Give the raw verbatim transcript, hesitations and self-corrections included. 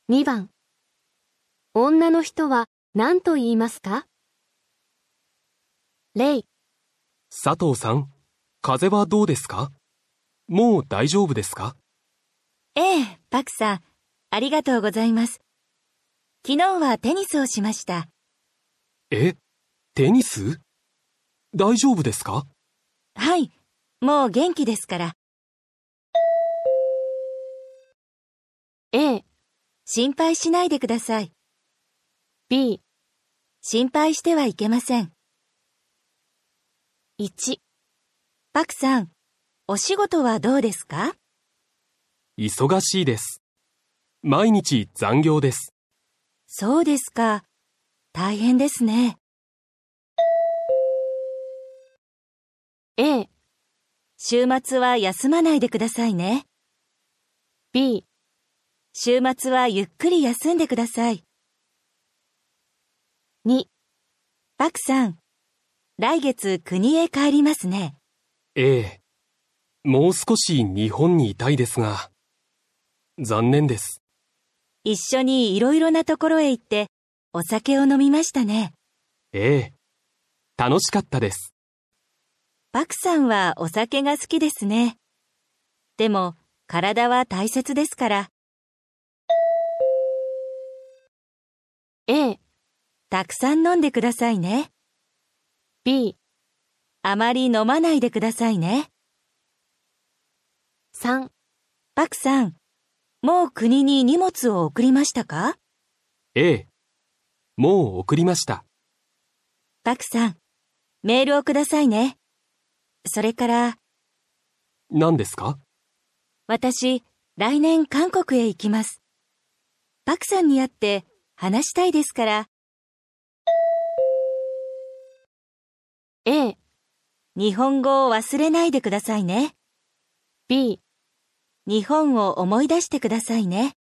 にばん。女の人は何と言いますか？例。 佐藤さん、風邪はどうですか？もう大丈夫ですか？ ええ、パクさん、ありがとうございます。昨日はテニスをしました。 え、テニス？大丈夫ですか？ はい、もう元気ですから。 A、 心配しないでください。 B、 心配してはいけません。 いち、 パクさん、お仕事はどうですか？ 忙しいです。毎日残業です。 そうですか。大変ですね。 A、 週末は休まないでくださいね。 B、 週末はゆっくり休んでください。 に、 パクさん、来月国へ帰りますね。 ええ、もう少し日本にいたいですが、残念です。 一緒にいろいろなところへ行ってお酒を飲みましたね。 ええ、楽しかったです。 パクさんはお酒が好きですね。でも体は大切ですから。 A、 たくさん飲んでくださいね。 B、 あまり飲まないでくださいね。 さん、 パクさん、もう国に荷物を送りましたか？ ええ、もう送りました。 パクさん、メールをくださいね。それから、 何ですか？ 私、来年韓国へ行きます。パクさんに会って話したいですから。 A、 日本語を忘れないでくださいね。 B、 日本を思い出してくださいね。